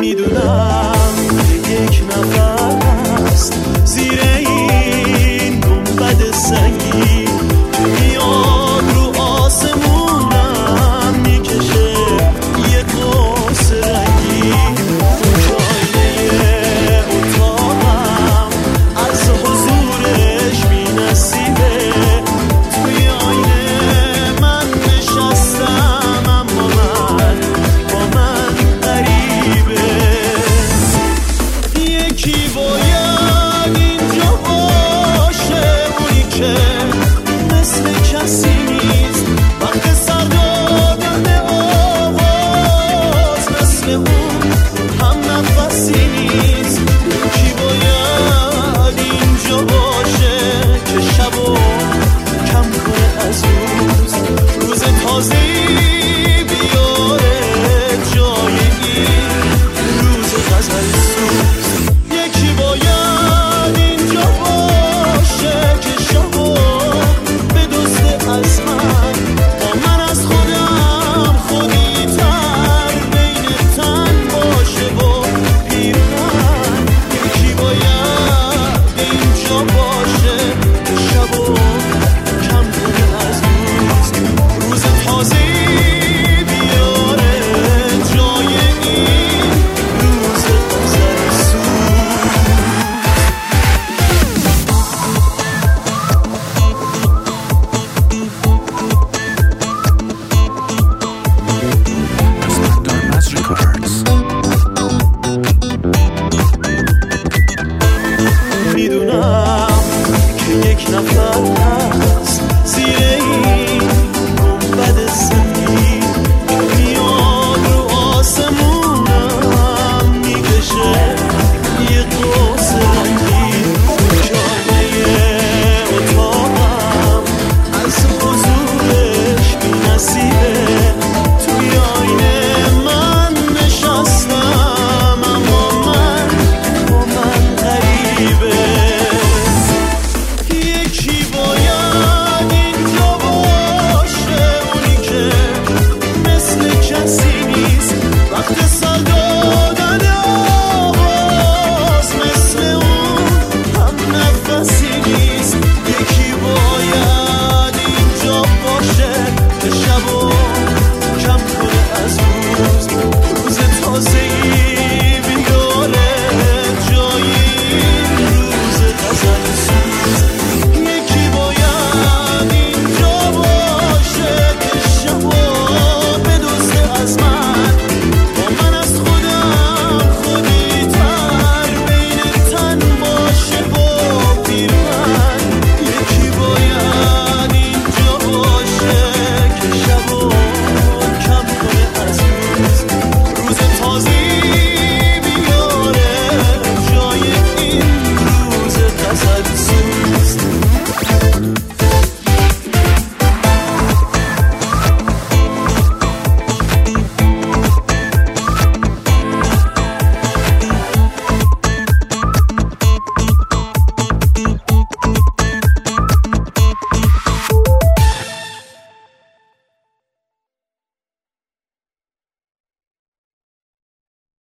میدونم یک نفر هست زیر این گنبد سنگی که میاد رو آسمونم میکشه یه قوس رنگی. تو آینه اتاقم از حضورش بی‌نصیبه، توی آینه من نشستم اما با من غریبه. یکی باید اینجا باشه، اونی که مثل کسی نیست وقت سر دادن آواز، مثل اون هم نفسی نیست. یکی باید اینجا باشه که شبو کم کنه از روز تازه‌ای بیاره جای این روز غزل سوز. یکی باید اینجا باشه که شبو بدزده از من، با من از خودم خودی تر بین تن باشه و پیرهن. یکی باید اینجا باشه که شبو کم کنه از روز تازه‌ای بیاره جای این روز غزل سوز. میدونم که یک نفر هست زیر این گنبد سنگی که میاد رو آسمونم میکشه یه قوس رنگی. جایه اتاقم از حضورش بی‌نصیبه، توی آینه من نشستم اما با من غریبه. یکی باید اینجا باشه، اونی که مثل کسی نیست وقت سال